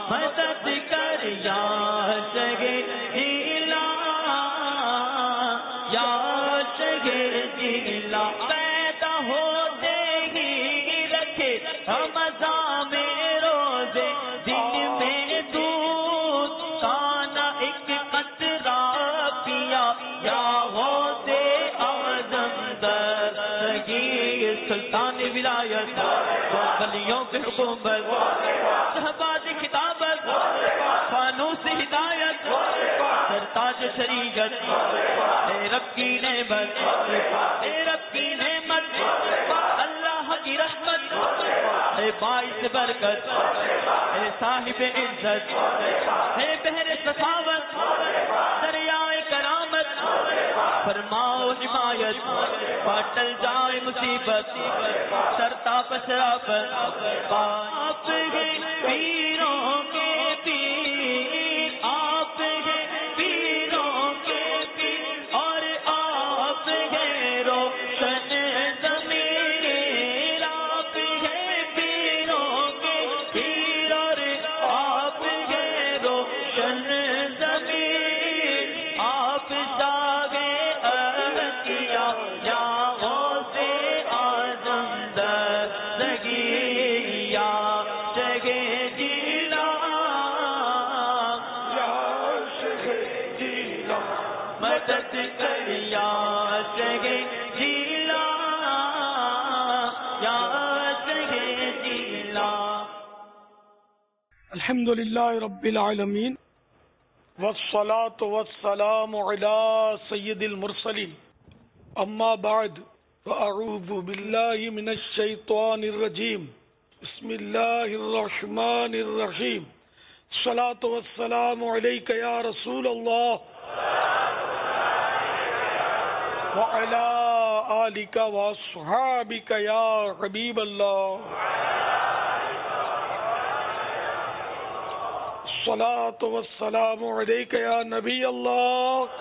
مدد کر یا شہ جیلا یا شہ جیلا پیدا ہوتے ہی رکھے رمضان میں روزے دن میں دودھ کانا ایک قطرہ پیا یا ہوتے اعظم دستگیر سلطان ولایت ولیوں کی حکومت شہباز خطابت فانوس ہدایت سرتاج شریعت اے رب کی نعمت اے رب کی نعمت اللہ کی رحمت اے باعث برکت اے صاحب عزت اے بحر سخاوت دریائے کرامت فرماؤ حمایت پاٹل جائے مصیبت سرتا پشرافت آپ ہیں پیروں کے پیر آپ ہیں پیروں کے پیر اور آپ ہیں روشن ضمیر آپ ہیں پیروں کے پیر اور آپ ہیں روشن ضمیر آپ جاگے کیا یا غوث اعظم دستگیر یا شہ جیلا یا شہ جیلا مدد کر یا شہ جیلا یا شہ جیلا. الحمد للہ رب العالمین والصلاة والسلام على سید المرسلین اما بعد فاعوذ باللہ من الشیطان الرجیم بسم اللہ الرحمن الرحیم الصلاة والسلام علیک یا رسول اللہ وعلى آلک واصحابک یا حبیب اللہ الصلاة والسلام علیک یا نبی اللہ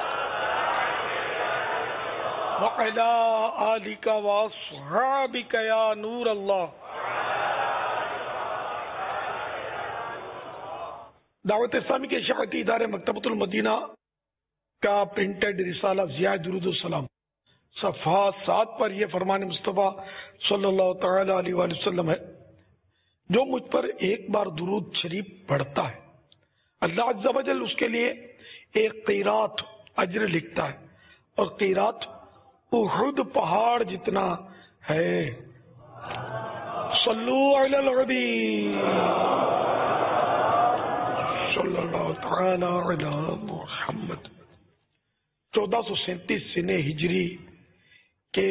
وعلی آلک واصحابک یا نور اللہ. دعوت اسلامی کے اشاعتی ادارے مکتبۃ المدینہ کا پرنٹڈ رسالہ ضیاء درود السلام صفحہ 7 پر یہ فرمان مصطفیٰ صلی اللہ تعالی علیہ وآلہ وسلم ہے: جو مجھ پر ایک بار درود شریف پڑھتا ہے اللہ عز و جل اس کے لیے ایک قیرات اجر لکھتا ہے، اور قیرات احد پہاڑ جتنا ہے. صلو علی الحبیب صلی اللہ تعالی علی محمد. 1437 سنہ ہجری کے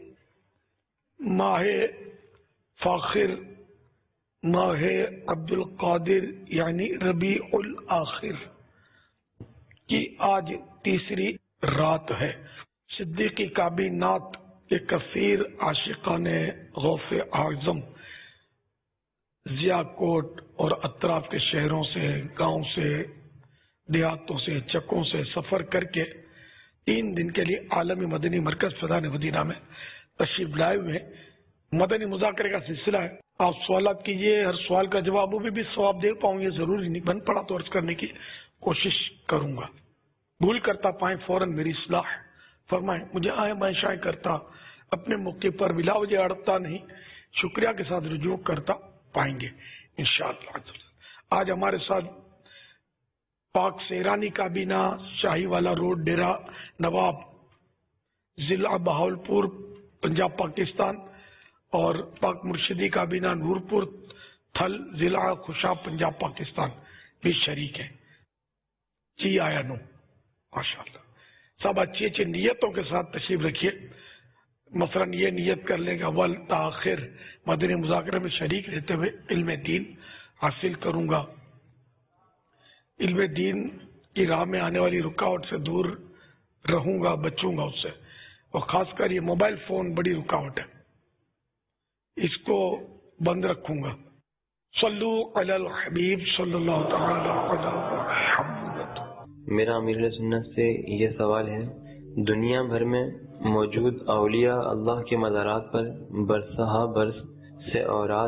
ماہ فاخر، ماہ عبد القادر یعنی ربیع الاخر کی آج تیسری رات ہے. صدیقی کابینات کے کثیر عاشقان غوث اعظم ضیاء کوٹ اور اطراف کے شہروں سے، گاؤں سے، دیہاتوں سے، چکوں سے سفر کر کے 3 دن کے لیے عالمی مدنی مرکز فیضان مدینہ میں تشریف لائے ہوئے. مدنی مذاکرے کا سلسلہ ہے. آپ سوالات کیجیے، ہر سوال کا جواب بھی ثواب دے پاؤں یہ ضروری نہیں، بن پڑا تو عرض کرنے کی کوشش کروں گا. بھول کرتا پائیں فوراً میری اصلاح فرمائیں. مجھے آئیں بائیں شائیں کرتا اپنے موقع پر بلا وجہ اڑتا نہیں، شکریہ کے ساتھ رجوع کرتا پائیں گے انشاءاللہ. آج ہمارے ساتھ پاک سیرانی کابینہ، شاہی والا روڈ، ڈیرہ نواب، ضلع بہاولپور، پنجاب پاکستان، اور پاک مرشدی کابینہ نورپور تھل، ضلع خوشاب، پنجاب پاکستان بھی شریک ہیں. جی آیا نو ماشاءاللہ. سب اچھی اچھی نیتوں کے ساتھ تشریف رکھیے. مثلا یہ نیت کر لیں کہ اول تاخیر مدنی مذاکرے میں شریک رہتے ہوئے علم دین حاصل کروں گا، علم دین کی راہ میں آنے والی رکاوٹ سے دور رہوں گا، بچوں گا اس سے، اور خاص کر یہ موبائل فون بڑی رکاوٹ ہے، اس کو بند رکھوں گا. صلو علی الحبیب صلی اللہ تعالی علی محمد. میرا امیر سنت سے یہ سوال ہے: دنیا بھر میں موجود اولیاء اللہ کے مزارات پر برسہ برس سے اوراس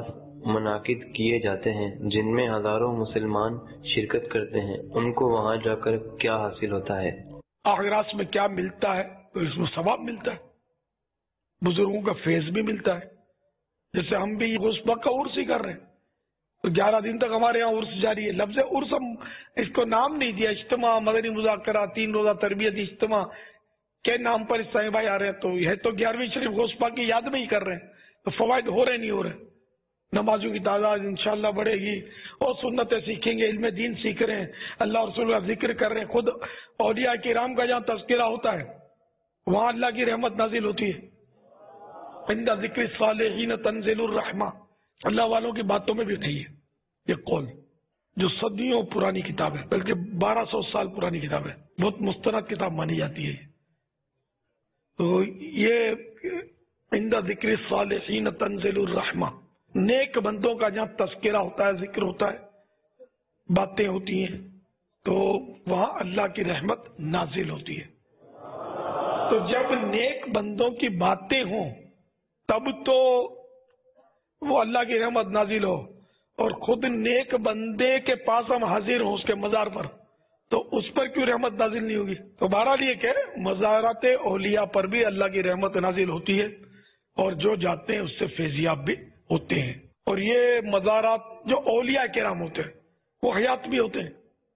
منعقد کیے جاتے ہیں جن میں ہزاروں مسلمان شرکت کرتے ہیں، ان کو وہاں جا کر کیا حاصل ہوتا ہے؟ آخرات میں کیا ملتا ہے؟ تو اس میں ثواب ملتا ہے، بزرگوں کا فیض بھی ملتا ہے. جیسے ہم بھی غصبہ کا عرس ہی کر رہے ہیں، تو 11 دن تک ہمارے یہاں عرس جاری ہے. لفظ عرس ہم اس کو نام نہیں دیا، اجتماع، مدنی مذاکرہ، 3 روزہ تربیتی اجتماع کے نام پر اسلامی بھائی آ رہے ہیں. تو یہ تو 11ویں شریف غصبہ کی یاد میں ہی کر رہے ہیں، تو فوائد ہو رہے نہیں ہو رہے. نمازوں کی تعداد انشاءاللہ بڑھے گی، اور سنتیں سیکھیں گے، علم دین سیکھ رہے ہیں، اللہ رسول کا ذکر کر رہے ہیں. خود اولیاء کرام کا جہاں تذکرہ ہوتا ہے وہاں اللہ کی رحمت نازل ہوتی ہے. عند ذکر الصالحین تنزل الرحمہ، اللہ والوں کی باتوں میں بھی نہیں ہے. یہ قول جو صدیوں پرانی کتاب ہے، بلکہ 1200 سال پرانی کتاب ہے، بہت مستند کتاب مانی جاتی ہے. تو یہ عند ذکر الصالحین تنزل الرحمہ، نیک بندوں کا جہاں تذکرہ ہوتا ہے، ذکر ہوتا ہے، باتیں ہوتی ہیں، تو وہاں اللہ کی رحمت نازل ہوتی ہے. تو جب نیک بندوں کی باتیں ہوں تب تو وہ اللہ کی رحمت نازل ہو، اور خود نیک بندے کے پاس ہم حاضر ہوں اس کے مزار پر، تو اس پر کیوں رحمت نازل نہیں ہوگی؟ تو بہرحال یہ کہ مزارات اولیاء پر بھی اللہ کی رحمت نازل ہوتی ہے، اور جو جاتے ہیں اس سے فیضیاب بھی ہوتے ہیں. اور یہ مزارات جو اولیاء کرام ہوتے ہیں وہ حیات بھی ہوتے ہیں،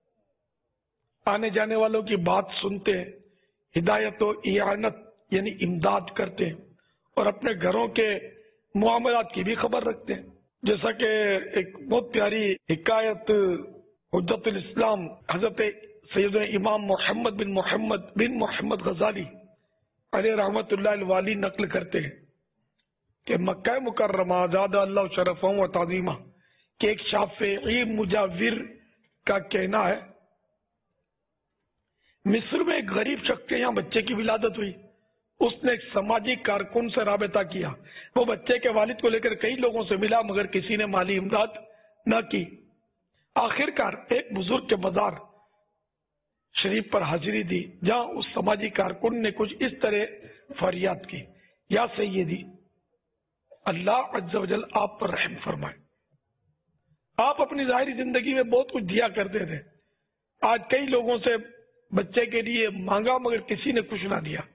آنے جانے والوں کی بات سنتے ہیں، ہدایت و اعانت یعنی امداد کرتے ہیں، اور اپنے گھروں کے معاملات کی بھی خبر رکھتے ہیں. جیسا کہ ایک بہت پیاری حکایت حجت الاسلام حضرت سیدنا امام محمد بن محمد غزالی علیہ رحمت اللہ الوالی نقل کرتے ہیں کہ مکہ مکرمہ زادہ اللہ شرفوں و تعظیمہ کہ ایک شافعی مجاور کا کہنا ہے، مصر میں ایک غریب شخص کے یہاں بچے کی ولادت ہوئی. اس نے ایک سماجی کارکن سے رابطہ کیا، وہ بچے کے والد کو لے کر کئی لوگوں سے ملا مگر کسی نے مالی امداد نہ کی. آخر کار ایک بزرگ کے مزار شریف پر حاضری دی، جہاں اس سماجی کارکن نے کچھ اس طرح فریاد کی، یا سیدی، اللہ عز و جل آپ پر رحم فرمائے. آپ اپنی ظاہری زندگی میں بہت کچھ دیا کرتے تھے، آج کئی لوگوں سے بچے کے لیے مانگا مگر کسی نے کچھ نہ دیا.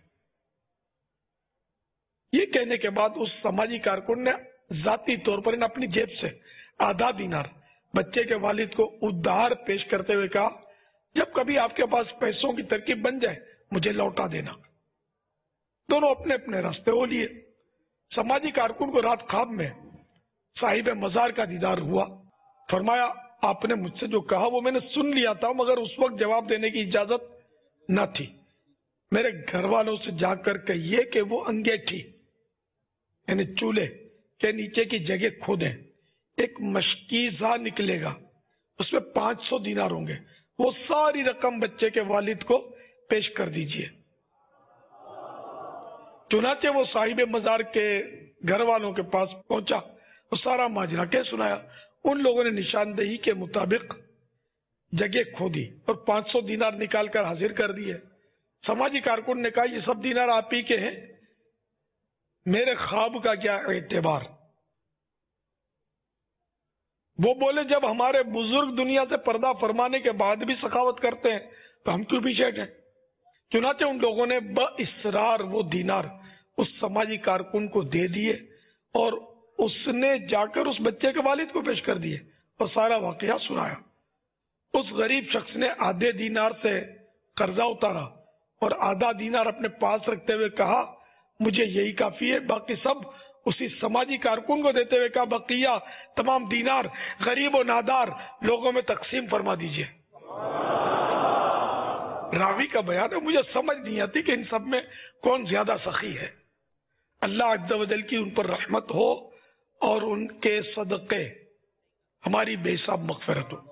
یہ کہنے کے بعد اس سماجی کارکن نے ذاتی طور پر اپنی جیب سے آدھا دینار بچے کے والد کو ادھار پیش کرتے ہوئے کہا، جب کبھی آپ کے پاس پیسوں کی ترکیب بن جائے مجھے لوٹا دینا. دونوں اپنے اپنے راستے ہو لیے. سماجی کارکن کو رات خواب میں صاحب مزار کا دیدار ہوا. فرمایا، آپ نے مجھ سے جو کہا وہ میں نے سن لیا تھا، مگر اس وقت جواب دینے کی اجازت نہ تھی. میرے گھر والوں سے جا کر کہیے کہ وہ انگیٹھی یعنی چولہے کے نیچے کی جگہ کھودیں، ایک مشکیزہ نکلے گا، اس میں 500 دینار ہوں گے، وہ ساری رقم بچے کے والد کو پیش کر دیجئے. چنانچہ وہ صاحب مزار کے گھر والوں کے پاس پہنچا، وہ سارا ماجرا کہہ سنایا. ان لوگوں نے نشاندہی کے مطابق جگہ کھودی اور 500 دینار نکال کر حاضر کر دیے. سماجی کارکن نے کہا، یہ سب دینار آپ ہی کے ہیں، میرے خواب کا کیا اعتبار؟ وہ بولے، جب ہمارے بزرگ دنیا سے پردہ فرمانے کے بعد بھی سخاوت کرتے ہیں تو ہم کیوں پیچھے ہٹیں؟ چنانچہ ان لوگوں نے باصرار وہ دینار اس سماجی کارکن کو دے دیے، اور اس نے جا کر اس بچے کے والد کو پیش کر دیے اور سارا واقعہ سنایا. اس غریب شخص نے آدھے دینار سے قرضہ اتارا اور آدھا دینار اپنے پاس رکھتے ہوئے کہا، مجھے یہی کافی ہے. باقی سب اسی سماجی کارکن کو دیتے ہوئے کہا، بقیہ تمام دینار غریب و نادار لوگوں میں تقسیم فرما دیجئے. راوی کا بیان ہے، مجھے سمجھ نہیں آتی کہ ان سب میں کون زیادہ سخی ہے. اللہ عز و جل کی ان پر رحمت ہو اور ان کے صدقے ہماری بے حساب مغفرت ہو.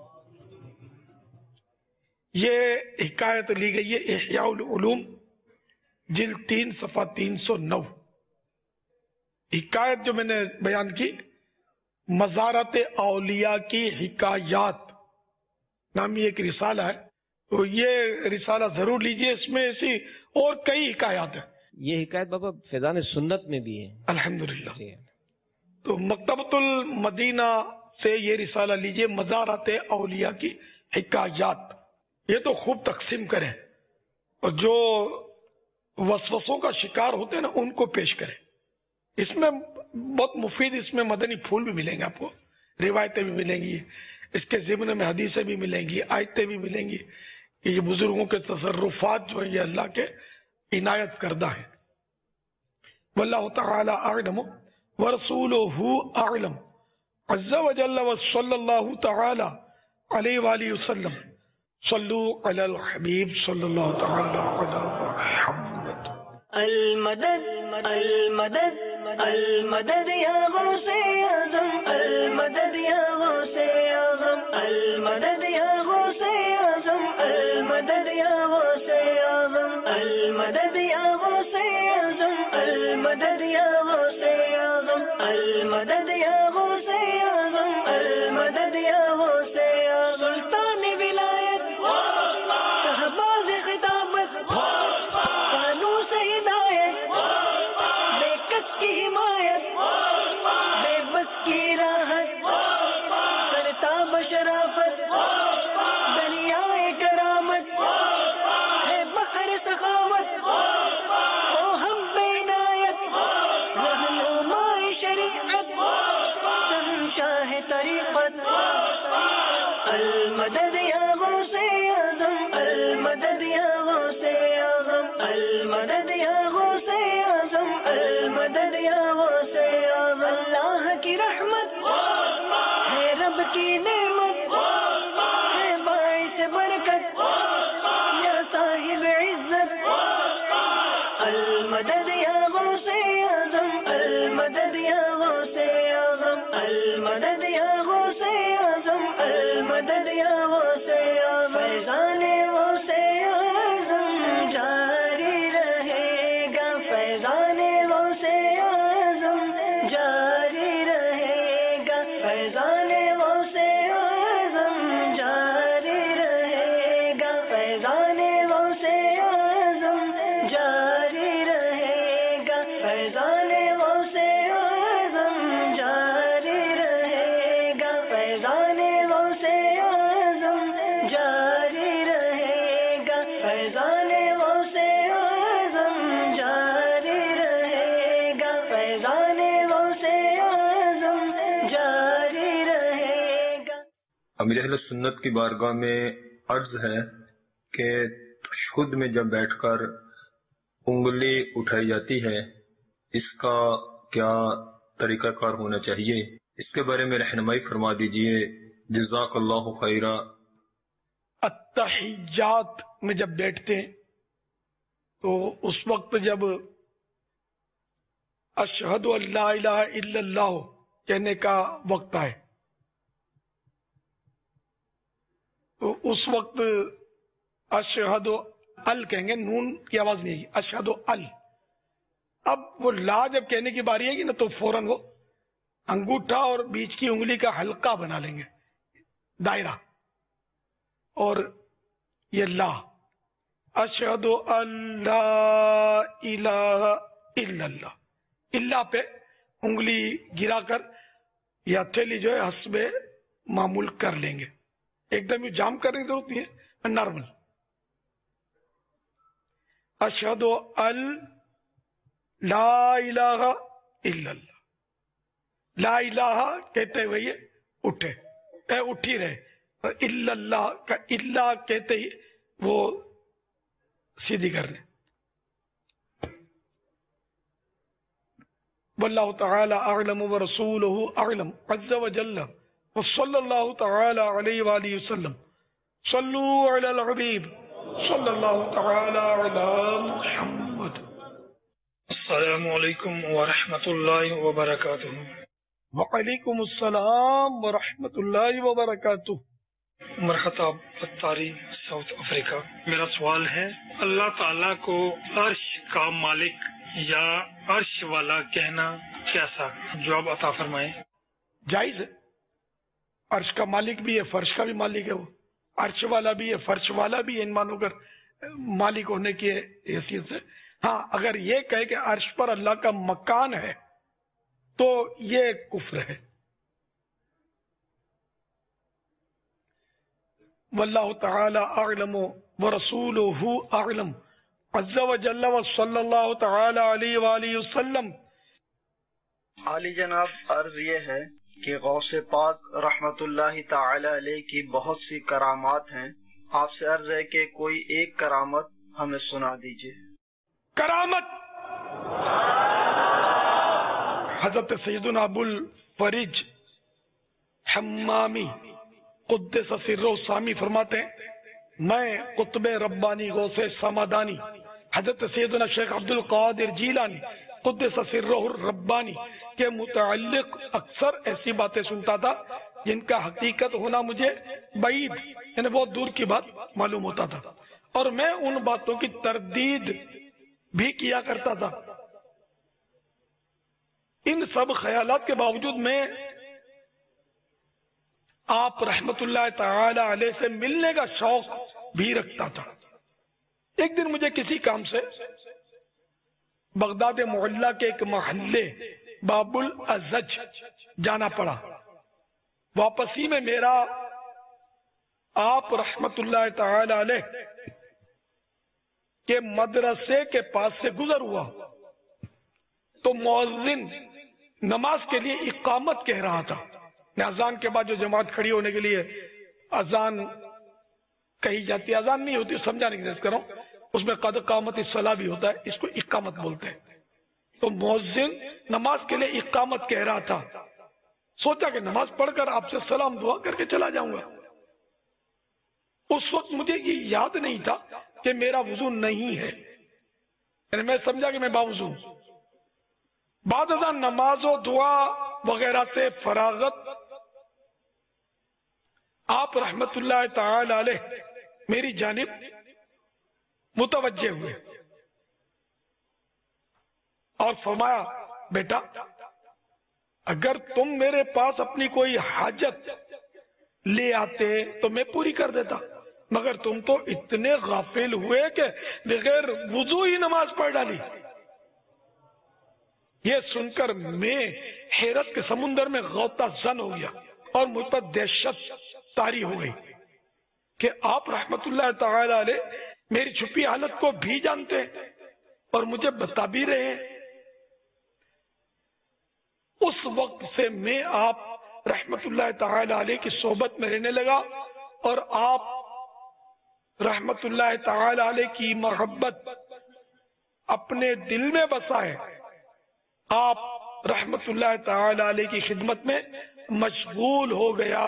یہ حکایت لی گئی ہے احیاء العلوم جلد 3 صفحہ 309. حکایت جو میں نے بیان کی، مزارات اولیاء کی حکایات نامی ایک رسالہ ہے، تو یہ رسالہ ضرور لیجئے. اس میں ایسی اور کئی حکایات ہیں. یہ حکایت بابا فیضان سنت میں بھی ہے. الحمدللہ. تو مکتبۃ المدینہ سے یہ رسالہ لیجئے، مزارات اولیاء کی حکایات، یہ تو خوب تقسیم کریں، اور جو وسوسوں کا شکار ہوتے ہیں نا ان کو پیش کریں. اس میں بہت مفید، اس میں مدنی پھول بھی ملیں گے آپ کو، روایتیں بھی ملیں گی، اس کے ضمن میں حدیثیں بھی ملیں گی، آیتیں بھی ملیں گی کہ یہ بزرگوں کے تصرفات جو ہیں یہ اللہ کے عنایت کردہ ہیں. واللہ تعالی اعلم ورسولہ اعلم عز وجل وصلی اللہ تعالی علیہ وآلہ وسلم. صلو علی الحبیب صلی اللہ تعالی علی محمد. المدد المدد المدد یا غوث اعظم، المدد یا غوث اعظم، المدد یا غوث اعظم، المدد یا غوث اعظم، المدد یا غوث اعظم، المدد یا غوث اعظم، المدد یا غوث اعظم، المدد یا غوث اعظم. سلطان ولایت، شہباز خطابت، فانوس ہدایت، بے کس کی حمایت، بے بس کی راحت، کرتاب شرافت، دریائے کرامت، ہے بحر سخاوت، او ہم بے عنایت، رہنمائے شریعت، شاہ طریقت. المدد یا غوث اعظم، المدد یا غوث اعظم، المدد یا غوث اعظم، المدد یا غوث اعظم. اللہ کی رحمت ہے، رب کی نعمت ہے، باعث برکت یا صاحب عزت. المدد یا غوث اعظم، المدد یا غوث اعظم، المدد یا غوث اعظم، المدد یا غوث اعظم. فیضان غوث اعظم جاری رہے گا، فیضان غوث اعظم جاری رہے گا، فیضان غوث اعظم جاری رہے گا، فیضان غوث اعظم جاری رہے گا، فیضان غوث اعظم جاری رہے گا، فیضان غوث اعظم جاری رہے گا، فیضان غوث اعظم جاری رہے گا، فیضان غوث اعظم جاری رہے گا. امیر اہل سنت کی بارگاہ میں عرض ہے کہ تشہد میں جب بیٹھ کر انگلی اٹھائی جاتی ہے، اس کا کیا طریقہ کار ہونا چاہیے؟ اس کے بارے میں رہنمائی فرما دیجئے، جزاک اللہ خیرہ. التحیات میں جب بیٹھتے ہیں تو اس وقت جب اشہد ان لا الہ الا اللہ کہنے کا وقت آئے تو اس وقت اشہد ال کہیں گے، نون کی آواز نہیں آئے گی، اشہد ال. اب وہ لا جب کہنے کی باری آئے گی نا تو فوراً وہ انگوٹھا اور بیچ کی انگلی کا حلقہ بنا لیں گے، دائرہ، اور یہ لا، اشہد ان لا الہ الا اللہ، اللہ پہ انگلی گرا کر یا تھیلی جو ہے حسب معمول کر لیں گے، ایک دم یہ جام کرنے کی ضرورت نہیں ہے، نارمل. اشہد ان لا الہ الا اللہ، لا الہ کہتے ہوئے یہ اٹھے، اٹھی رہے، اور الا اللہ کا اللہ کہتے ہی وہ سیدھی کر لیں. واللہ تعالی اعلم ورسولہ اعلم عز وجل وصلی اللہ تعالی علیہ وآلہ وسلم. صلو علی الحبیب صلی اللہ تعالی علی محمد. السلام علیکم ورحمۃ اللہ وبرکاتہ. وعلیکم السلام ورحمۃ اللہ وبرکاتہ. مرحبا اتاری ساؤتھ افریقہ. میرا سوال ہے، اللہ تعالیٰ کو عرش کا مالک یا عرش والا کہنا کیسا؟ جواب عطا فرمائیں. جائز ہے، عرش کا مالک بھی ہے، فرش کا بھی مالک ہے، وہ عرش والا بھی ہے، فرش والا بھی ہے، ان مانو کر مالک ہونے کی حیثیت سے. ہاں اگر یہ کہے کہ عرش پر اللہ کا مکان ہے تو یہ کفر ہے. واللہ تعالی اعلم ورسولہ اعلم عز وجل وصلی اللہ تعالی علیہ وآلہ وسلم. عالی جناب، عرض یہ ہے کہ غوث پاک رحمت اللہ تعالی علیہ کی بہت سی کرامات ہیں. آپ سے عرض ہے کہ کوئی ایک کرامت ہمیں سنا دیجیے. کرامت حضرت سیدنا ابو الفرج حمامی قدس سرہ سامی فرماتے ہیں، میں قطب ربانی غوث سمدانی حضرت سیدنا شیخ عبد القادر جیلانی قدس سرہ الربانی کے متعلق اکثر ایسی باتیں سنتا تھا جن کا حقیقت ہونا مجھے بعید یعنی بہت دور کی بات معلوم ہوتا تھا، اور میں ان باتوں کی تردید بھی کیا کرتا تھا. ان سب خیالات کے باوجود میں آپ رحمت اللہ تعالی علیہ سے ملنے کا شوق بھی رکھتا تھا. ایک دن مجھے کسی کام سے بغداد معلیٰ کے ایک محلے باب الازج جانا پڑا. واپسی میں میرا آپ رحمت اللہ تعالی علیہ کے مدرسے کے پاس سے گزر ہوا تو مؤذن نماز کے لیے اقامت کہہ رہا تھا. اذان کے بعد جو جماعت کھڑی ہونے کے لیے اذان کہی جاتی ہے، اذان نہیں ہوتی، سمجھانے کی کوشش کروں، اس میں قد قامت الصلاۃ بھی ہوتا ہے، اس کو اقامت بولتے ہیں. تو مؤذن نماز کے لیے اقامت کہہ رہا تھا. سوچا کہ نماز پڑھ کر آپ سے سلام دعا کر کے چلا جاؤں گا. اس وقت مجھے یہ یاد نہیں تھا کہ میرا وضو نہیں ہے، یعنی میں سمجھا کہ میں باوضو ہوں. بعد ازاں نماز و دعا وغیرہ سے فراغت آپ رحمت اللہ تعالی علیہ میری جانب متوجہ ہوئے اور فرمایا، بیٹا اگر تم میرے پاس اپنی کوئی حاجت لے آتے تو میں پوری کر دیتا، مگر تم تو اتنے غافل ہوئے کہ بغیر وضو ہی نماز پڑھ ڈالی. یہ سن کر میں حیرت کے سمندر میں غوطہ زن ہو گیا اور مجھ پر دہشت طاری ہو گئی کہ آپ رحمت اللہ تعالی علیہ میری چھپی حالت کو بھی جانتے ہیں اور مجھے بتا بھی رہے ہیں. اس وقت سے میں آپ رحمت اللہ تعالی علیہ کی صحبت میں رہنے لگا اور آپ رحمت اللہ تعالی علیہ کی محبت اپنے دل میں بسا ہے. آپ رحمت اللہ تعالی علیہ کی خدمت میں مشغول ہو گیا.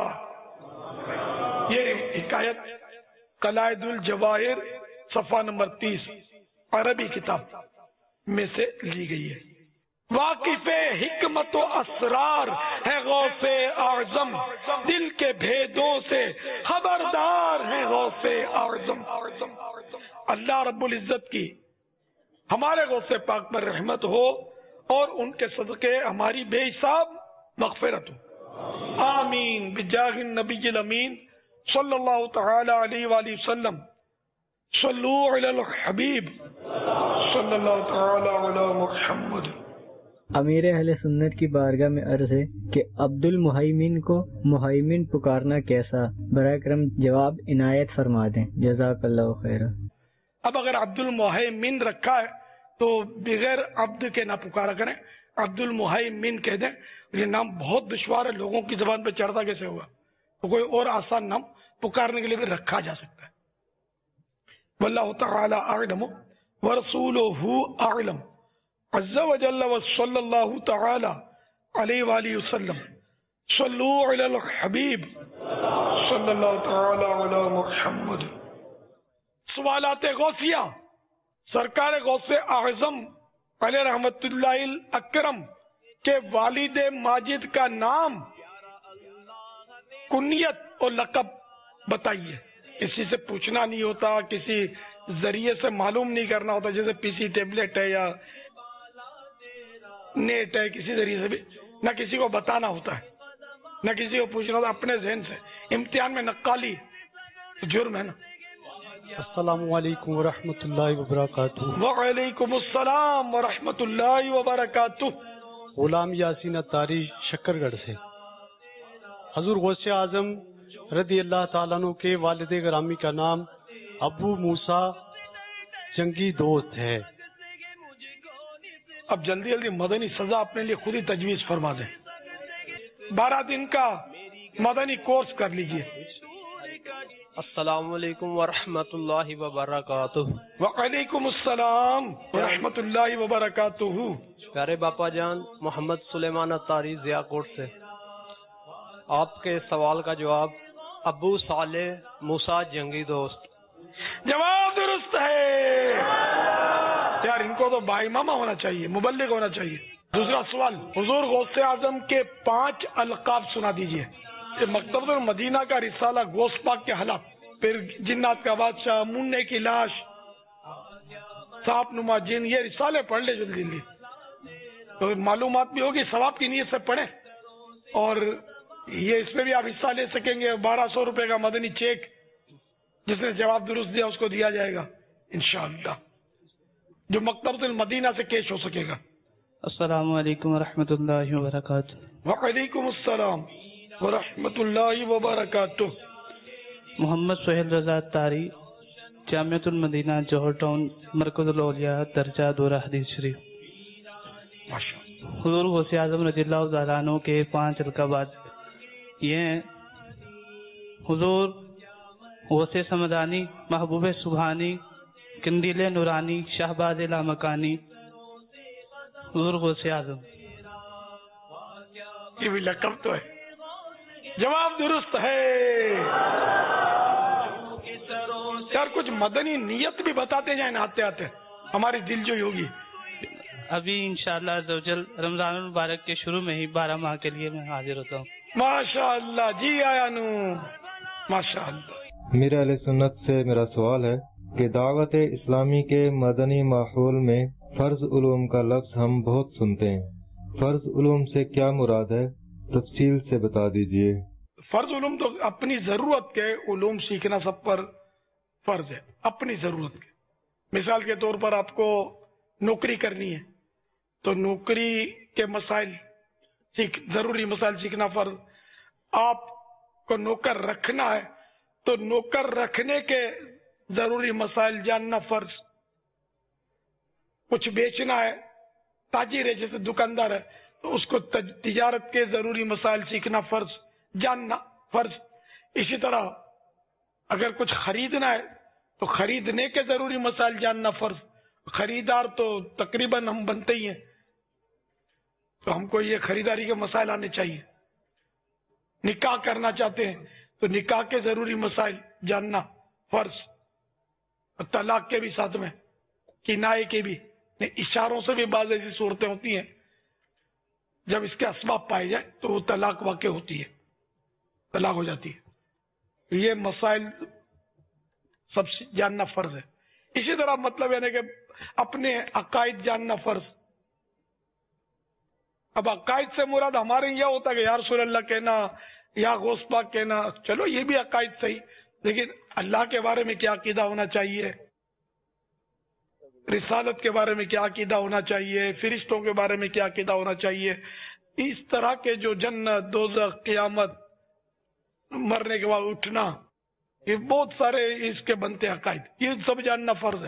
یہ حکایت قلائد الجواہر صفحہ نمبر 30 عربی کتاب میں سے لی گئی ہے. واقف حکمت و اسرار ہے غوث اعظم، دل کے بھیدوں سے خبردار ہے غوث اعظم. اللہ رب العزت کی ہمارے غوث پاک پر رحمت ہو اور ان کے صدقے ہماری بے حساب مغفرت ہو. آمین بجاہ النبی الامین صلی اللہ تعالی علیہ وآلہ وسلم. صلو علی الحبیب صلی اللہ تعالی علی محمد. امیر اہل سنت کی بارگاہ میں عرض ہے کہ عبد المہیمن کو مہیمن پکارنا کیسا؟ براہ کرم جواب عنایت فرما دیں، جزاک اللہ خیر. اب اگر عبد المہیمن رکھا ہے تو بغیر عبد کے نہ پکارا کریں، عبد المہیمن کہہ دیں. یہ نام بہت دشوار ہے، لوگوں کی زبان پہ چڑھتا کیسے ہوگا؟ تو کوئی اور آسان نام پکارنے کے لیے بھی رکھا جا سکتا ہے. واللہ تعالی اعلم ورسولہ اعلم عز وجل وصلی اللہ تعالی علیہ وآلہ وسلم. صلو علی الحبیب صلی اللہ تعالی علی محمد. سوالات غوثیہ. سرکار غوث اعظم علیہ رحمت اللہ الاکرم کے والد ماجد کا نام، کنیت اور لقب بتائیے. کسی سے پوچھنا نہیں ہوتا، کسی ذریعے سے معلوم نہیں کرنا ہوتا، جیسے پی سی ٹیبلٹ ہے یا نیٹ ہے، کسی ذریعے سے بھی نہ کسی کو بتانا ہوتا ہے نہ کسی کو پوچھنا ہوتا. اپنے ذہن سے امتحان میں نقالی جرم ہے نا. السلام علیکم ورحمۃ اللہ وبرکاتہ. وعلیکم السلام ورحمۃ اللہ وبرکاتہ. غلام یاسین اتاری شکرگڑھ سے۔ حضور غوث اعظم رضی اللہ تعالیٰ عنہ کے والد گرامی کا نام ابو موسیٰ جنگی دوست ہے۔ اب جلدی جلدی مدنی سزا اپنے لیے خود ہی تجویز فرما دیں۔ 12 دن کا مدنی کورس کر لیجئے۔ السلام علیکم ورحمۃ اللہ وبرکاتہ۔ وعلیکم السلام ورحمۃ اللہ وبرکاتہ۔ پیارے باپا جان، محمد سلیمان اتاری ضیاء کوٹ سے۔ آپ کے سوال کا جواب ابو صالح موسیٰ جنگی دوست۔ جواب درست ہے یار، ان کو تو بائی ماما ہونا چاہیے، مبلغ ہونا چاہیے۔ دوسرا سوال، حضور غوث اعظم کے 5 القاب سنا دیجئے۔ مکتبۃ المدینہ کا رسالہ، غوث پاک کے حالات، پھر جنات کا بادشاہ، منع کی لاش، سانپ نما جن، یہ رسالے پڑھ لے جلدی جلدی، تو معلومات بھی ہوگی، ثواب کی نیت سے پڑھیں، اور یہ اس میں بھی آپ حصہ لے سکیں گے۔ 1200 روپے کا مدنی چیک جس نے جواب درست دیا اس کو دیا جائے گا انشاءاللہ، جو مکتبۃ المدینہ سے کیش ہو سکے گا۔ السلام علیکم ورحمۃ اللہ وبرکاتہ۔ وعلیکم السلام ورحمۃ اللہ وبرکاتہ۔ محمد سہیل رضا اتاری، جامعۃ المدینہ جوہر ٹاؤن، مرکز الاولیاء، درجہ دورہ حدیث شریف۔ حضور غوث اعظم رضی اللہ تعالیٰ عنہ کے 5 القابات یہ ہیں: حضور غوث سمدانی، محبوب سبحانی، قندیل نورانی، شہباز لامکانی، حضور غوث اعظم۔ یہ بھی لقب تو ہے۔ جواب درست ہے یار، کچھ مدنی نیت بھی بتاتے جائیں آتے آتے، ہماری دل جوئی ہوگی۔ ابھی انشاءاللہ عزوجل رمضان المبارک کے شروع میں ہی 12 ماہ کے لیے میں حاضر ہوتا ہوں۔ ماشاءاللہ، جی آیا نو، ماشاءاللہ۔ میرا اہل سنت سے میرا سوال ہے کہ دعوت اسلامی کے مدنی ماحول میں فرض علوم کا لفظ ہم بہت سنتے ہیں، فرض علوم سے کیا مراد ہے؟ تفصیل سے بتا دیجئے۔ فرض علوم تو اپنی ضرورت کے علوم سیکھنا سب پر فرض ہے، اپنی ضرورت کے۔ مثال کے طور پر آپ کو نوکری کرنی ہے تو نوکری کے مسائل ضروری مسائل سیکھنا فرض۔ آپ کو نوکر رکھنا ہے تو نوکر رکھنے کے ضروری مسائل جاننا فرض۔ کچھ بیچنا ہے، تاجر ہے جیسے دکاندار ہے تو اس کو تجارت کے ضروری مسائل سیکھنا فرض، جاننا فرض۔ اسی طرح اگر کچھ خریدنا ہے تو خریدنے کے ضروری مسائل جاننا فرض۔ خریدار تو تقریباً ہم بنتے ہی ہیں، تو ہم کو یہ خریداری کے مسائل آنے چاہیے۔ نکاح کرنا چاہتے ہیں تو نکاح کے ضروری مسائل جاننا فرض، اور طلاق کے بھی ساتھ میں، کنائے کے بھی، اشاروں سے بھی بعض ایسی صورتیں ہوتی ہیں جب اس کے اسباب پائے جائیں تو وہ طلاق واقع ہوتی ہے، طلاق ہو جاتی ہے۔ یہ مسائل سب جاننا فرض ہے۔ اسی طرح مطلب یعنی کہ اپنے عقائد جاننا فرض۔ اب عقائد سے مراد ہمارے یہ ہوتا ہے کہ یا رسول اللہ کہنا، یا غوث پاک کہنا، چلو یہ بھی عقائد صحیح، لیکن اللہ کے بارے میں کیا عقیدہ ہونا چاہیے، رسالت کے بارے میں کیا عقیدہ ہونا چاہیے، فرشتوں کے بارے میں کیا عقیدہ ہونا چاہیے، اس طرح کے جو جنت، دوزخ، قیامت، مرنے کے بعد اٹھنا، یہ بہت سارے اس کے بنتے عقائد، یہ سب جاننا فرض ہے۔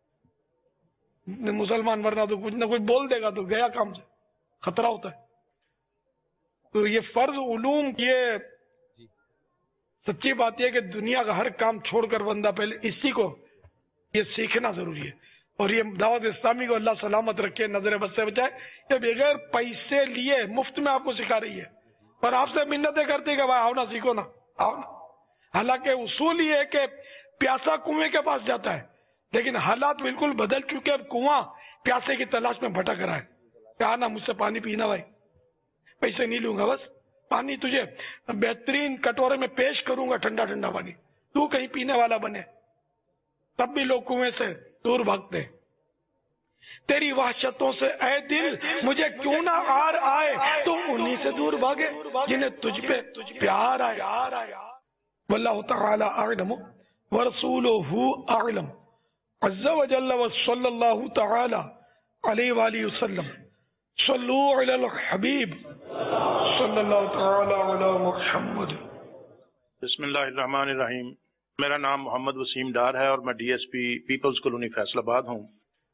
مسلمان ورنہ تو کچھ نہ کچھ بول دے گا تو گیا کام سے، خطرہ ہوتا ہے۔ تو یہ فرض علوم، یہ سچی بات یہ کہ دنیا کا ہر کام چھوڑ کر بندہ پہلے اسی کو یہ سیکھنا ضروری ہے، اور یہ دعوت اسلامی کو اللہ سلامت رکھے، نظر بد سے بچائے۔ یہ بغیر پیسے لیے مفت میں آپ کو سکھا رہی ہے، اور آپ سے منتیں کرتی کہ بھائی آؤ نا، سیکھو نا، آؤ نا۔ حالانکہ اصول یہ ہے کہ پیاسا کنویں کے پاس جاتا ہے، لیکن حالات بالکل بدل چکے، اب کنواں پیاسے کی تلاش میں بھٹک رہا ہے کہ آنا مجھ سے پانی پینا، بھائی پیسے نہیں لوں گا، بس پانی تجھے بہترین کٹورے میں پیش کروں گا، ٹھنڈا ٹھنڈا پانی، تو کہیں پینے والا بنے۔ تب بھی لوگ کنویں سے دور بھاگتے ہیں۔ تیری وحشتوں سے اے دل مجھے کیوں نہ آر آئے، تم انہی سے دور بھاگے جنہیں تجھ پہ پیار آئے۔ واللہ تعالی اعلم ورسولہ اعلم عز وجل وصلی اللہ تعالی علیہ وآلہ وسلم۔ صلو علی الحبیب صلی اللہ تعالی علی محمد۔ بسم اللہ الرحمن الرحیم۔ میرا نام محمد وسیم ڈار ہے اور میں D S P people's colony Faisalabad ہوں۔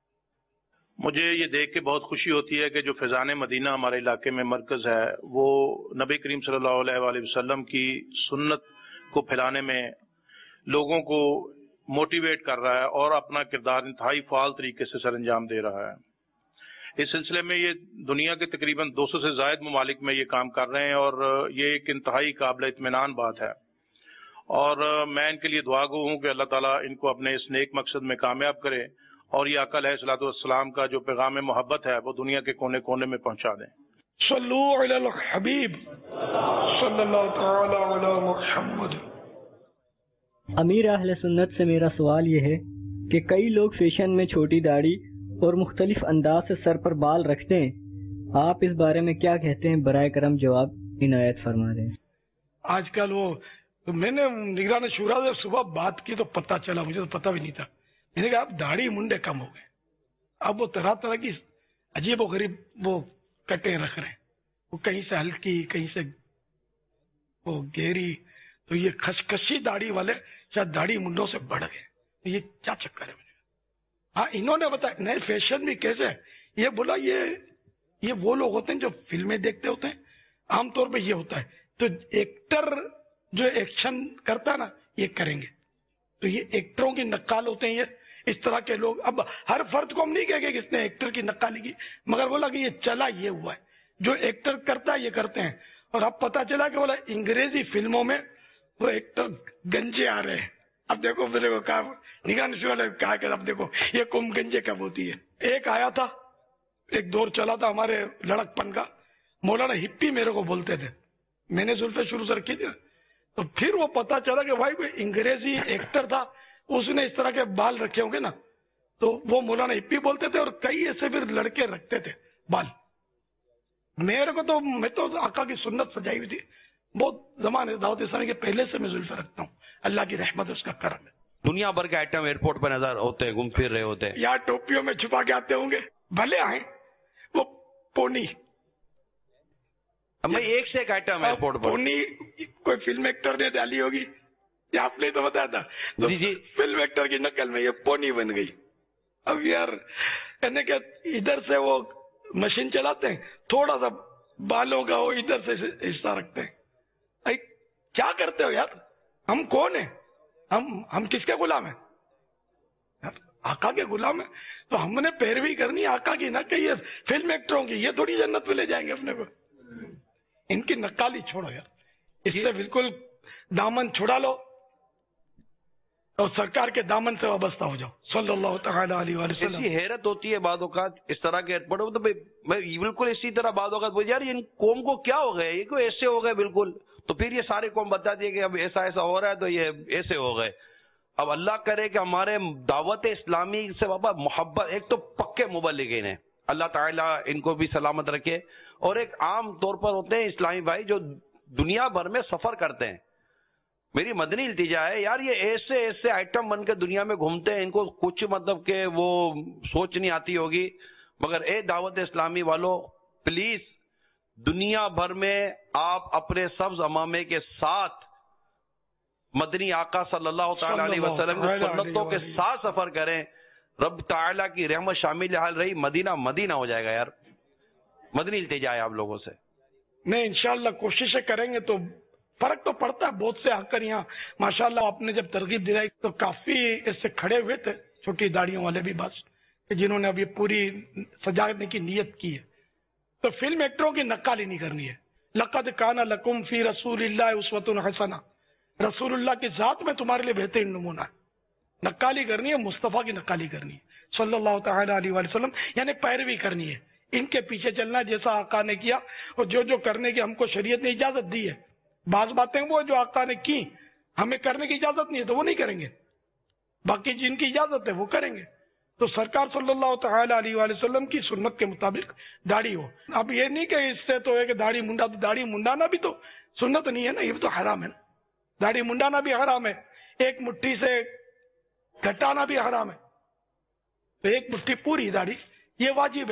مجھے یہ دیکھ کے بہت خوشی ہوتی ہے کہ جو فیضان مدینہ ہمارے علاقے میں مرکز ہے وہ نبی کریم صلی اللہ علیہ وآلہ وسلم کی سنت کو پھیلانے میں لوگوں کو موٹیویٹ کر رہا ہے اور اپنا کردار انتہائی فعال طریقے سے سر انجام دے رہا ہے۔ اس سلسلے میں یہ دنیا کے تقریباً 200 سے زائد ممالک میں یہ کام کر رہے ہیں اور یہ ایک انتہائی قابل اطمینان بات ہے، اور میں ان کے لیے دعا گو ہوں کہ اللہ تعالیٰ ان کو اپنے اس نیک مقصد میں کامیاب کرے اور یہ آقا علیہ الصلوۃ والسلام کا جو پیغام محبت ہے وہ دنیا کے کونے کونے میں پہنچا دیں۔ صلو علی الحبیب صلی اللہ تعالی علی محمد۔ امیر اہل سنت سے میرا سوال یہ ہے کہ کئی لوگ فیشن میں چھوٹی داڑھی اور مختلف انداز سے سر پر بال رکھتے ہیں، آپ اس بارے میں کیا کہتے ہیں؟ برائے کرم جواب عنایت فرما دیں۔ آج کل وہ میں نے نگران شورا سے صبح بات کی تو پتہ چلا، مجھے تو پتہ بھی نہیں تھا، میں نے کہا اب داڑھی منڈے کم ہو گئے، اب وہ طرح طرح کی عجیب و غریب وہ کٹیں رکھ رہے ہیں، وہ کہیں سے ہلکی کہیں سے وہ گہری، تو یہ خشخشی داڑھی والے شاید داڑھی منڈوں سے بڑھ گئے، یہ کیا چکر ہے؟ ہاں انہوں نے بتایا نئے فیشن بھی کیسے ہے، یہ بولا یہ وہ لوگ ہوتے ہیں جو فلمیں دیکھتے ہوتے ہیں، عام طور پہ یہ ہوتا ہے، تو ایکٹر جو ایکشن کرتا ہے نا یہ کریں گے، تو یہ ایکٹروں کی نقال ہوتے ہیں، یہ اس طرح کے لوگ۔ اب ہر فرد کو ہم نہیں کہیں گے کہ اس نے ایکٹر کی نقالی کی، مگر بولا کہ یہ چلا یہ ہوا ہے، جو ایکٹر کرتا ہے یہ کرتے ہیں۔ اور اب پتا چلا کہ بولا انگریزی فلموں میں وہ ایکٹر گنجے آ رہے ہیں۔ اب دیکھو میرے کو کہا نگران شورا نے کہا کہ اب دیکھو یہ قوم گنجے کب ہوتی ہے۔ ایک آیا تھا، ایک دور چلا تھا ہمارے لڑک پن کا، مولانا ہپی میرے کو بولتے تھے، میں نے زلفیں شروع سے رکھی تھی، تو پھر وہ پتا چلا کہ بھائی کوئی انگریزی ایکٹر تھا، اس نے اس طرح کے بال رکھے ہوں گے نا، تو وہ مولانا ہپی بولتے تھے، اور کئی ایسے پھر لڑکے رکھتے تھے بال۔ میرے کو تو میں تو آقا کی سنت سجائی ہوئی تھی، بہت زمانے دعوت اسلامی کے پہلے سے میں زلفیں رکھتا ہوں، اللہ کی رحمت ہے، اس کا کرم ہے۔ دنیا بھر کے آئٹم ایئرپورٹ پر نظر ہوتے ہیں، گھوم پھر رہے ہوتے ہیں، یا ٹوپیوں میں چھپا کے آتے ہوں گے، بھلے آئیں، وہ پونی ایک سے ایک آئٹم ایئرپورٹ پر، پونی کوئی فلم ایکٹر نے ڈالی ہوگی، یا آپ نے تو بتایا تھا، جی فلم ایکٹر کی نقل میں یہ پونی بن گئی۔ اب یار کہنے کہ ادھر سے وہ مشین چلاتے ہیں، تھوڑا سا بالوں کا وہ ادھر سے حصہ رکھتے ہیں، کیا کرتے ہو یار؟ ہم کون ہیں؟ ہم کس کے غلام ہیں؟ آقا کے غلام ہیں، تو ہم نے پیروی کرنی آقا کی، نہ کہ یہ فلم ایکٹروں کی، یہ تھوڑی جنت میں لے جائیں گے اپنے کو۔ ان کی نقالی چھوڑو یار، اس سے بالکل دامن چھڑا لو اور سرکار کے دامن سے وابستہ ہو جاؤ صلی اللہ تعالی علیہ وسلم۔ ایسی حیرت ہوتی ہے بعض اوقات اس طرح کے ایئرپورٹ تو میں بالکل اسی طرح بعض اوقات یار ان قوم کو کیا ہو گئے، یہ کیوں ایسے ہو گئے بالکل، تو پھر یہ سارے قوم بتا دیے کہ اب ایسا ایسا ہو رہا ہے تو یہ ایسے ہو گئے۔ اب اللہ کرے کہ ہمارے دعوت اسلامی سے بابا محبت، ایک تو پکے مبلغین ہیں، اللہ تعالیٰ ان کو بھی سلامت رکھے، اور ایک عام طور پر ہوتے ہیں اسلامی بھائی جو دنیا بھر میں سفر کرتے ہیں۔ میری مدنی التجا ہے یار، یہ ایسے ایسے آئٹم بن کے دنیا میں گھومتے ہیں، ان کو کچھ مطلب کہ وہ سوچ نہیں آتی ہوگی، مگر اے دعوت اسلامی والوں پلیز دنیا بھر میں آپ اپنے سبز امامے کے ساتھ مدنی آقا صلی اللہ تعالی علیہ وسلم کی سنتوں کے ساتھ سفر کریں، رب تعالیٰ کی رحمت شامل حال رہی، مدینہ مدینہ ہو جائے گا یار۔ مدنی التجا ہے آپ لوگوں سے۔ نہیں انشاءاللہ کوششیں کریں گے تو فرق تو پڑتا ہے، بہت سے آ کر یہاں ماشاءاللہ آپ نے جب ترغیب دلائی تو کافی اس سے کھڑے ہوئے تھے، چھوٹی داڑیوں والے بھی بس، جنہوں نے ابھی پوری سجانے کی نیت کی ہے۔ تو فلم ایکٹروں کی نقالی نہیں کرنی ہے، لقد کان لکم فی رسول اللہ اسوۃ حسنہ، رسول اللہ کی ذات میں تمہارے لیے بہترین نمونہ ہے۔ نقالی کرنی ہے، مصطفیٰ کی نقالی کرنی ہے صلی اللہ تعالی علیہ وسلم، یعنی پیروی کرنی ہے، ان کے پیچھے چلنا جیسا آقا نے کیا، اور جو کرنے کی ہم کو شریعت نے اجازت دی ہے۔ بعض باتیں وہ جو آقا نے کی ہمیں کرنے کی اجازت نہیں ہے تو وہ نہیں کریں گے، باقی جن کی اجازت ہے وہ کریں گے۔ تو سرکار صلی اللہ تعالی علیہ وسلم کی سنت کے مطابق داڑھی ہو۔ اب یہ نہیں کہ اس سے تو ہے کہ داڑھی منڈا، تو داڑھی منڈانا بھی تو سنت نہیں ہے نا، یہ تو حرام ہے نا، داڑھی منڈانا بھی حرام ہے، ایک مٹھی سے گھٹانا بھی حرام ہے، تو ایک مٹھی پوری داڑھی یہ واجب ہے،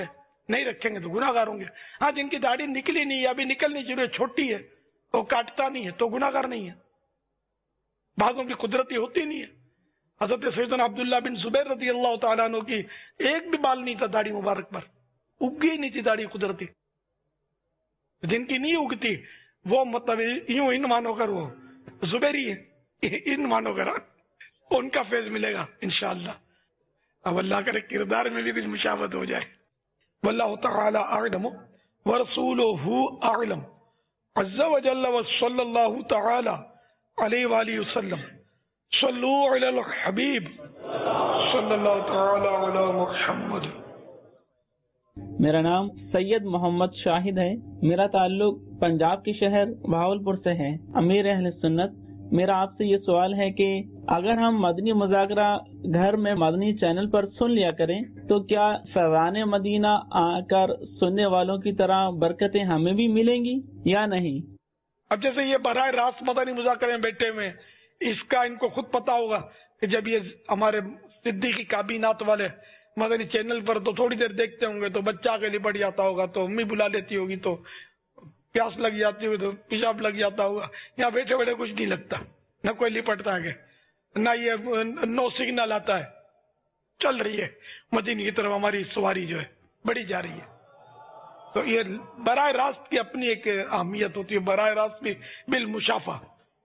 نہیں رکھیں گے تو گناہگار ہوں گے. ہاں جن کی داڑھی نکلی نہیں ہے، ابھی نکلنی شروع ہے، چھوٹی ہے، وہ کاٹتا نہیں ہے تو گناہگار نہیں ہے. بعضوں کی قدرتی ہوتی نہیں ہے. حضرت سیدنا عبداللہ بن زبیر رضی اللہ تعالیٰ عنہ کی ایک بھی بال نہیں تھا داڑھی مبارک پر، اگی نہیں تھی داڑھی قدرتی. جن کی نہیں اگتی وہ مطلب یوں ان مانو کر وہ زبیری ہے، ان مانو کر ان کا فیض ملے گا انشاءاللہ. اب اللہ کرے کردار میں بھی کچھ مشابہت ہو جائے. واللہ تعالی اعلم ورسولہ اعلم عز وجل وصلی اللہ تعالی علیہ وآلہ وسلم. صلو علی الحبیب صلی اللہ تعالی علی محمد. میرا نام سید محمد شاہد ہے. میرا تعلق پنجاب کے شہر بہاولپور سے ہے. امیر اہل سنت، میرا آپ سے یہ سوال ہے کہ اگر ہم مدنی مذاکرہ گھر میں مدنی چینل پر سن لیا کریں تو کیا فیضان مدینہ آ کر سننے والوں کی طرح برکتیں ہمیں بھی ملیں گی یا نہیں؟ اب جیسے یہ براہ راست مدنی مذاکرے میں بیٹھے ہوئے، اس کا ان کو خود پتا ہوگا کہ جب یہ ہمارے صدیقی کابینات والے مدنی چینل پر تو تھوڑی دیر دیکھتے ہوں گے تو بچہ آگے لپٹ جاتا ہوگا، تو امی بلا لیتی ہوگی، تو پیاس لگ جاتی ہوگی تو پیشاب لگ جاتا ہوگا. یہاں بیٹھے بیٹھے کچھ نہیں لگتا، نہ کوئی لپٹتا ہے، نہ یہ نو سگنل آتا ہے. چل رہی ہے مدینے کی طرف ہماری سواری جو ہے بڑی جا رہی ہے. تو یہ براہ راست کی اپنی ایک اہمیت ہوتی ہے، براہ راست بھی بالمشافہ.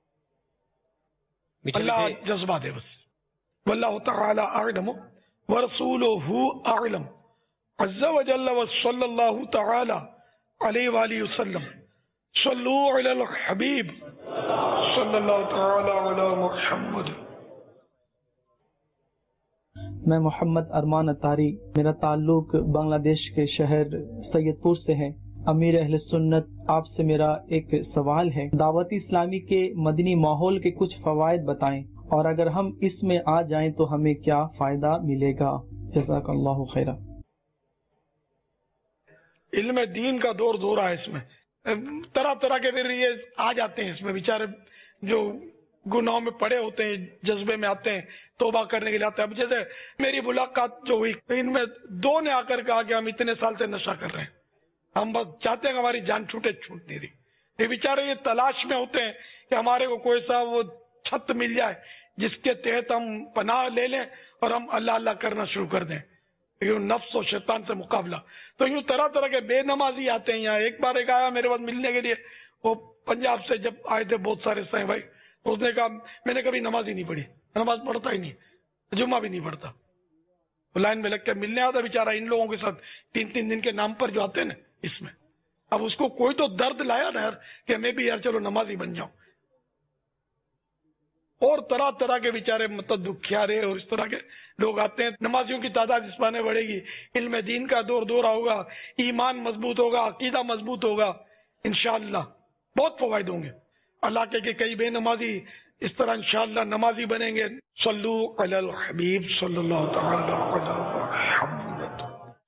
اللہ جذبہ دے بس. واللہ تعالی اعلم ورسولہ اعلم عز وجل وصلی اللہ تعالی علیہ وآلہ وسلم. صلو علی الحبیب صلی اللہ تعالی علی محمد. میں محمد ارمان اتاری، میرا تعلق بنگلہ دیش کے شہر سید پور سے ہے. امیر اہل سنت، آپ سے میرا ایک سوال ہے. دعوت اسلامی کے مدنی ماحول کے کچھ فوائد بتائیں، اور اگر ہم اس میں آ جائیں تو ہمیں کیا فائدہ ملے گا؟ جزاک اللہ خیرہ. علم دین کا دور دورہ ہے، اس میں طرح طرح کے ذریعے آ جاتے ہیں. اس میں بیچارے جو گناہوں میں پڑے ہوتے ہیں، جذبے میں آتے ہیں، توبہ کرنے کے لیے آتے ہیں. اب جیسے میری ملاقات جو ہوئی، ان میں دو نے آ کر کہا کہ ہم اتنے سال سے نشہ کر رہے ہیں، ہم بس چاہتے ہیں کہ ہماری جان چھوٹ نہیں رہی. یہ بیچارے یہ تلاش میں ہوتے ہیں کہ ہمارے کو کوئی سا وہ چھت مل جائے جس کے تحت ہم پناہ لے لیں اور ہم اللہ اللہ کرنا شروع کر دیں. یوں نفس و شیطان سے مقابلہ. تو یوں طرح طرح کے بے نمازی آتے ہیں یہاں. ایک بار ایک آیا میرے پاس ملنے کے لیے، وہ پنجاب سے جب آئے تھے بہت سارے سائیں بھائی. اس نے کہا میں نے کبھی نماز ہی نہیں پڑھی، نماز پڑھتا ہی نہیں، جمعہ بھی نہیں پڑھتا. لائن میں لگ کے ملنے آتا بیچارہ ان لوگوں کے ساتھ 3 دن کے نام پر جو آتے ہیں نا اس میں. اب اس کو کوئی تو درد لایا نا یار کہ میں بھی یار چلو نمازی بن جاؤں. اور طرح طرح کے بیچارے مطلب دکھیارے اور اس طرح کے لوگ آتے ہیں. نمازیوں کی تعداد اس بہانے بڑھے گی، علم دین کا دور دورہ ہوگا، ایمان مضبوط ہوگا، عقیدہ مضبوط ہوگا، انشاءاللہ بہت فوائد ہوں گے. اللہ کے کئی بے نمازی اس طرح انشاءاللہ نمازی بنیں گے. صلو علی الحبیب صلی اللہ تعالی علی محمد.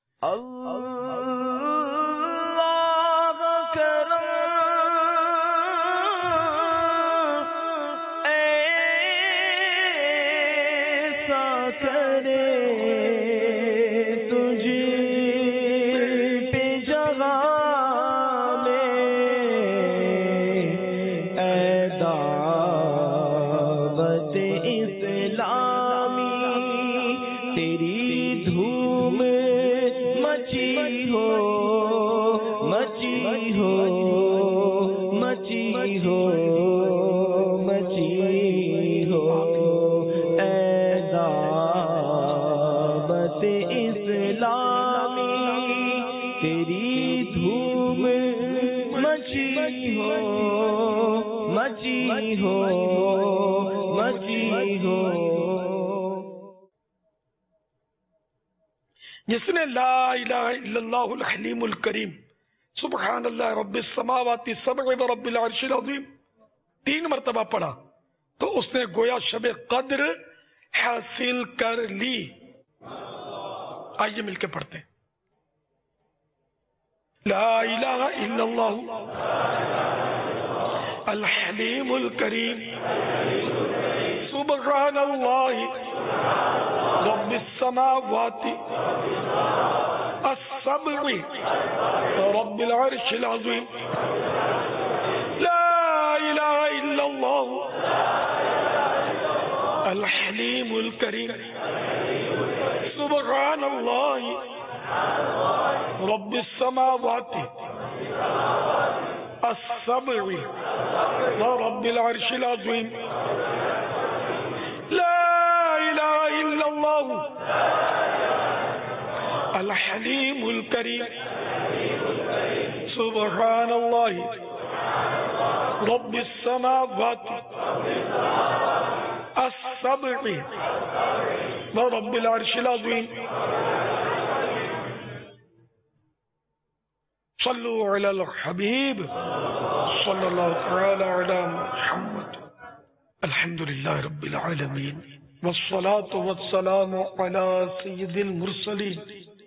جس نے لا الہ الا اللہ الحلیم الکریم سبحان اللہ رب السماوات السبع و رب العرش العظیم 3 مرتبہ پڑھا تو اس نے گویا شب قدر حاصل کر لی. آئیے مل کے پڑھتے ہیں. لا الہ الا اللہ الحلیم الکریم سبحان اللہ رب السماوات السبع رب العرش العظيم لا إله إلا الله الحليم الكريم سبحان الله رب السماوات السبع ورب العرش العظيم لا إله إلا الله الحليم الكريم سبحان الله رب السماوات السبع ورب العرش العظيم صلوا على الحبيب صلى الله تعالى على محمد. الحمد لله رب العالمين والصلاة والسلام على سيد المرسلين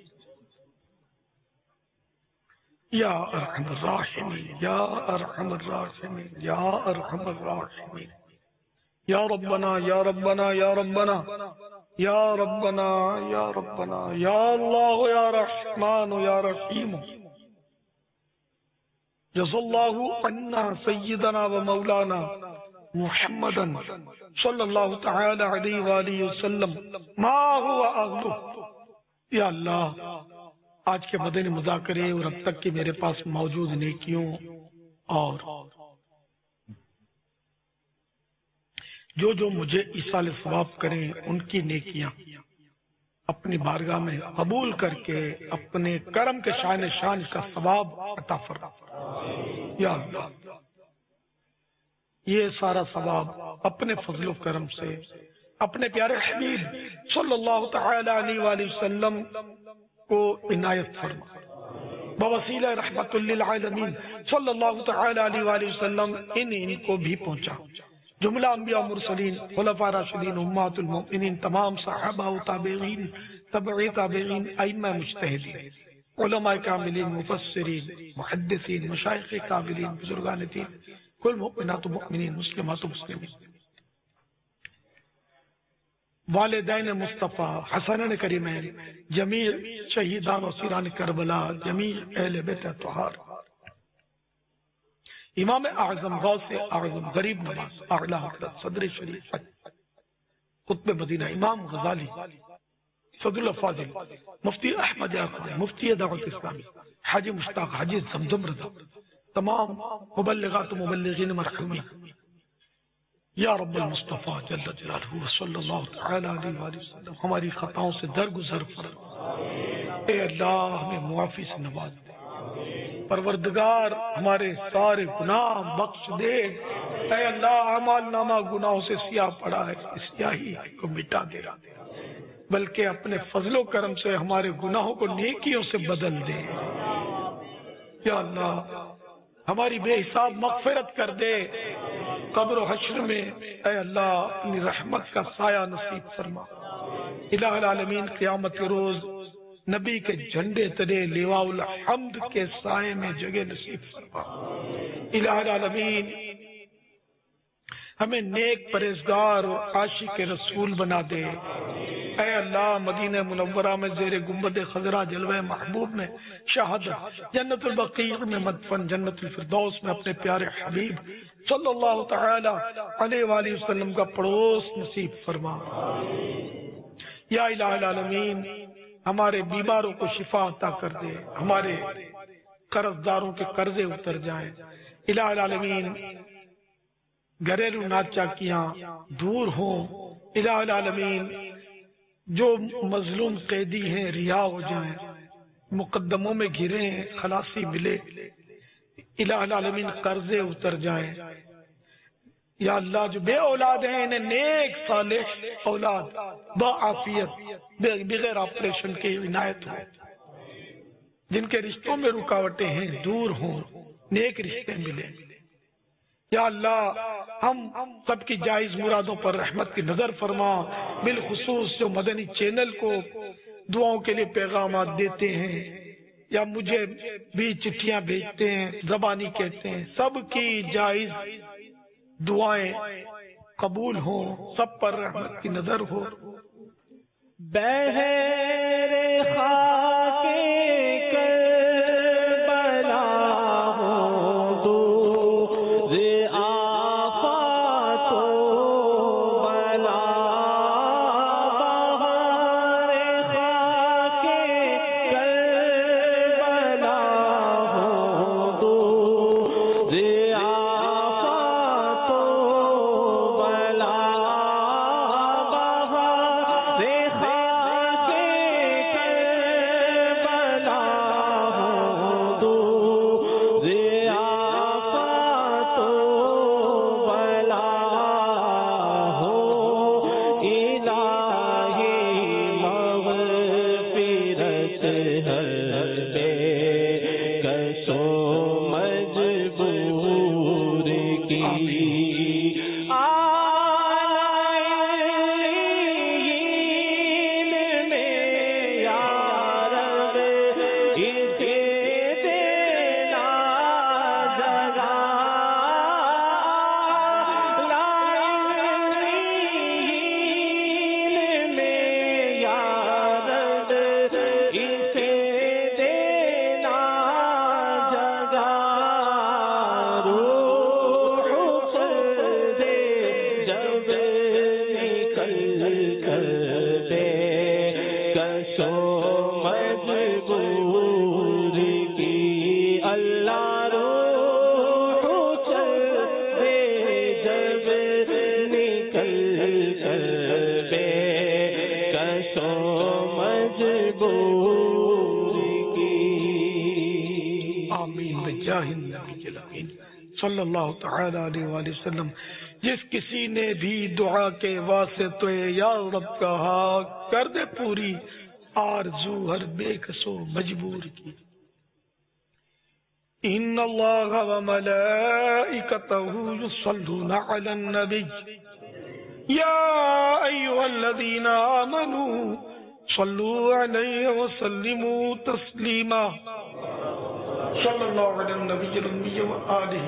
يا أرحم الراحمين يا أرحم الراحمين يا أرحم الراحمين يا ربنا يا ربنا يا ربنا يا ربنا يا ربنا يا الله يا رحمن يا رحيم جزا الله عنا سيدنا ومولانا محمدا صلی اللہ تعالی علیہ وآلہ وسلم ما هو اہلہ. یا اللہ آج کے مدنی مذاکرے اور اب تک کی میرے پاس موجود نیکیوں اور جو مجھے ایصال ثواب کریں ان کی نیکیاں اپنی بارگاہ میں قبول کر کے اپنے کرم کے شان کا ثواب عطا فرما. یا اللہ یہ سارا ثواب اپنے فضل و کرم سے اپنے پیارے حبیب صلی اللہ تعالی علیہ وآلہ وسلم کو عنایت فرما. بوسیلہ رحمت للعالمین صلی اللہ تعالی علیہ وآلہ وسلم ان کو بھی پہنچا. جملہ انبیاء مرسلین خلفاء راشدین امہات المؤمنین تمام صحابہ و تابعین تبعی تابعین ائمہ مجتہدین علماء کاملین مفسرین محدثین مشائخ کاملین بزرگان دین کل مؤمنات و مؤمنین مسلمات و مسلمین والدین مصطفیٰ حسنین کریمین جمیع شہیدان و اسیران کربلا جمیع اہل بیت اطہار امام اعظم غوث اعظم غریب نواز اعلی حضرت صدر شریف قطب مدینہ امام غزالی صدر الفاضل مفتی احمد یعقوب مفتی دعوت اسلامی حاجی مشتاق حاجی زمزم رضا تمام مبلغات و مبلغین مرحومین یا رب المصطفیٰ جل جلالہ صلی اللہ تعالی علیہ وآلہ وسلم ہماری خطاؤں سے درگزر فرما. اے اللہ ہمیں معافی سے نواز دے. پروردگار ہمارے سارے گناہ بخش دے. اے اللہ اعمال نامہ گناہوں سے سیاہ پڑا ہے سیاہی کو مٹا دے بلکہ اپنے فضل و کرم سے ہمارے گناہوں کو نیکیوں سے بدل دے. یا اللہ ہماری بے حساب مغفرت کر دے. قبر و حشر میں اے اللہ اپنی رحمت کا سایہ نصیب فرما. الہ العالمین قیامت کے روز نبی کے جھنڈے تلے لواء الحمد کے سائے میں جگہ نصیب فرما. الہ العالمین ہمیں نیک پرہیزگار اور عاشق رسول بنا دے. اے اللہ مدینہ منورہ میں زیر گنبد خضرا جلوہ محبوب میں شہادت جنت البقیع میں مدفن جنت الفردوس میں اپنے پیارے حبیب صلی اللہ تعالی علیہ وآلہ وسلم کا پڑوس نصیب فرما. یا الہ العالمین ہمارے بیماروں کو شفا عطا کر دے. ہمارے قرض داروں کے قرضے اتر جائیں. الہ العالمین گھریلو ناچاکیاں دور ہوں. الہ العالمین جو مظلوم قیدی ہیں رہا ہو جائیں. مقدموں میں گھرے ہیں خلاصی ملے. الہ العالمین قرضے اتر جائیں. یا اللہ جو بے اولاد ہیں انہیں نیک صالح اولاد بعافیت بغیر آپریشن کے عنایت ہو. جن کے رشتوں میں رکاوٹیں ہیں دور ہوں نیک رشتے ملیں. یا اللہ ہم سب کی جائز مرادوں پر رحمت کی نظر فرما. بالخصوص جو مدنی چینل کو دعاؤں کے لیے پیغامات دیتے ہیں یا مجھے بھی چٹھیاں بھیجتے ہیں زبانی کہتے ہیں سب کی جائز دعائیں قبول ہوں. سب پر رحمت کی نظر ہو. بہر خاک کر بے کسو مجبور کی اللہ روح چل دے جب نکل کر بے کسو مجبور کی. آمین بجاہ النبی الامین صلی اللہ تعالی علیہ وآلہ وسلم. جس کسی نے بھی دعا کے واسطے یا رب کہا کر دے پوری آرزو ہر بے کسو مجبور کی. ان اللہ وملائکتہ یصلون علی النبی یا ایھا الذین آمنوا صلوا علیہ وسلموا تسلیما. صلی اللہ علیہ النبی الأمی وآلہ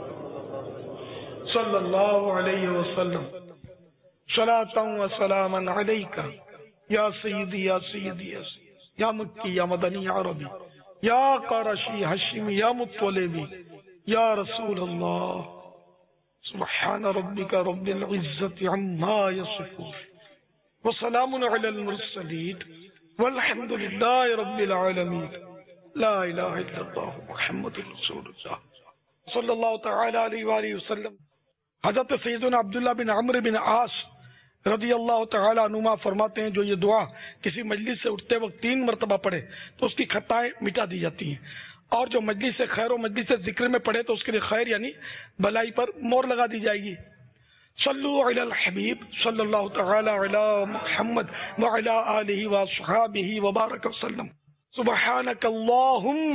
صلی اللہ علیہ وسلم. صلاۃ و سلاما علیک یا سیدی یا سیدی یا سیدی یا مکی یا مدنی یا عربی یا قرشی ہاشمی یا مطلبی یا رسول اللہ. سبحان ربک رب العزت عما یصفون وسلام علی المرسلین والحمد للہ رب العالمین. لا الہ الا اللہ محمد رسول اللہ صلی اللہ تعالی علیہ وآلہ وسلم. حضرت سیدنا عبداللہ بن عمرو بن عاص رضی اللہ تعالی عنہما فرماتے ہیں جو یہ دعا کسی مجلس سے اٹھتے وقت 3 مرتبہ پڑھے تو اس کی خطائیں مٹا دی جاتی ہیں، اور جو مجلس سے خیر و مجلس سے ذکر میں پڑھے تو اس کے لیے خیر یعنی بلائی پر مور لگا دی جائے گی. صلو علی الحبیب صلی اللہ تعالی علی محمد وعلی آلہ وصحابہ وبارک وسلم. سبحانک اللہم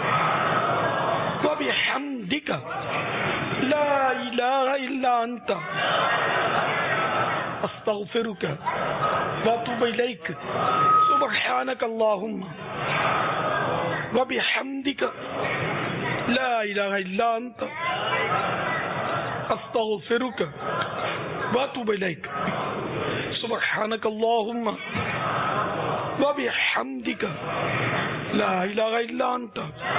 وبحمدک لا الہ الا انت استغفرک واتوب الیک. سبحانک اللہم وبحمدک لا الہ الا انت استغفرک واتوب الیک. سبحانک اللہم وبحمدک لا الہ الا انت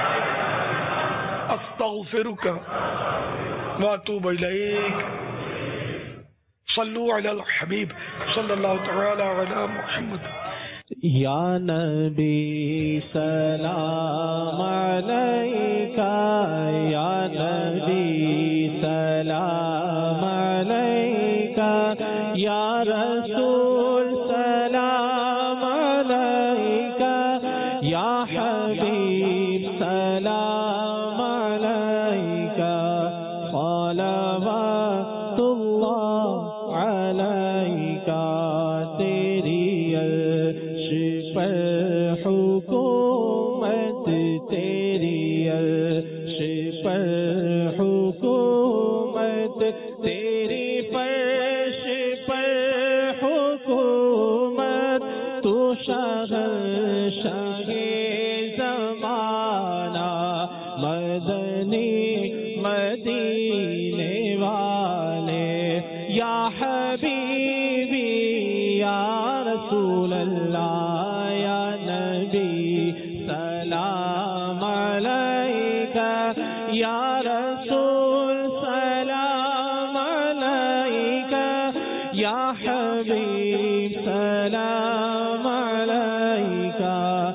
استغفرک واتوب الیک. صلو علی الحبیب صلی اللہ تعالی علی محمد. یا نبی سلام علیکہ یا نبی سلام علیکہ یا رسول سلام علیکہ یا حبیب سلام علیکہ صلوات اللہ علیکہ. تیری عرش پر حکومت تیری عرش پر حکومت تیری فرش پر حکومت تو شہنشاہ زمانہ مدنی مدینے والے. یا حبیبی یا رسول اللہ یا نبی سلام علیکہ یا رسول سلام علیکہ یا حبیب سلام علیکہ.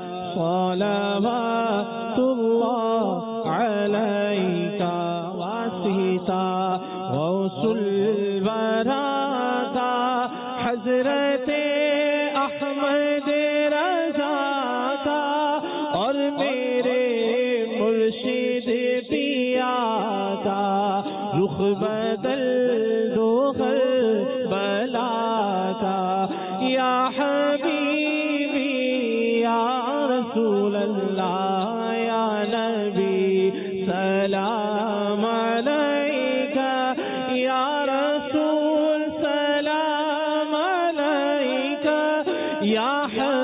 صلوات اللہ علیکہ. واسطہ غوث الورا کا حضرت احمد رضا کا اور میرے مرشد پیا کا رخ بدل دو بلا کا. یا حبیبی یا رسول اللہ یا نبی سلام علیکہ یا رسول سلام علیکہ یا